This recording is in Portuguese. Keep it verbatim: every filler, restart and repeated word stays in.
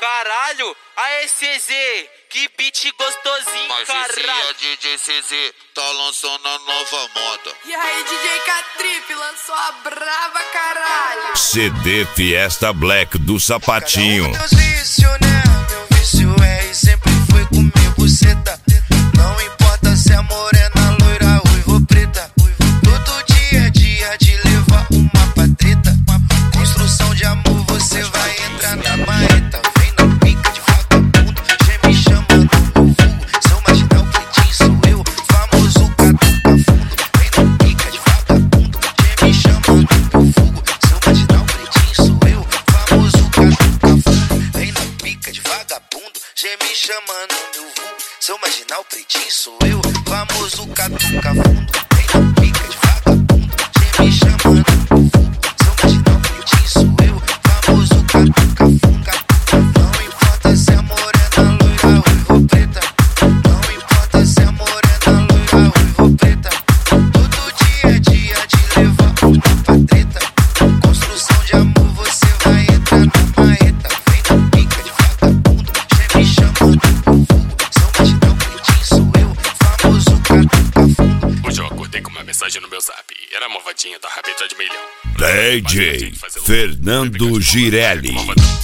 Caralho, aê C Z, que beat gostosinho, Mas caralho. esse é D J C Z, tá lançando a nova moda. E aí, D J K-Trip lançou a brava, caralho. C D Fiesta Black do Sapatinho. Cada um tem os vícios, né? Meu vício é e sempre foi comigo, ceta. Não importa se é morena, loira, ruiva ou preta. Todo dia é dia de levar uma patreta. Construção de amor, você vai entrar na marreta. Vem na pica de vagabundo, já me chama no meu vulgo. Seu marginal quentinho sou eu, famoso catuca fundo. Vem na pica de vagabundo, já me chama no meu vulgo. Seu marginal quentinho sou eu, famoso catuca fundo. Vem na pica de vagabundo, já me chama no meu vulgo. Seu marginal pretinho sou eu, famoso catuca fundo. Vem na pica de vagabundo, já me chama no meu vulgo. Seu marginal pretinho sou eu, famoso catuca fundo. Não importa se é morena, loira, ruiva ou preta. Não importa se é morena, loira, ruiva ou preta. Todo dia é dia de levar uma patreta. Construção de amor, você vai entrar na marreta. Vem na pica de vagabundo, já me chama no meu vulgo. Seu marginal pretinho sou eu, famoso catuca fundo. Hoje eu acordei com uma mensagem no meu zap. Era a malvadinha da rabeta de milhão. D J Fernando Girelli. Malvadão.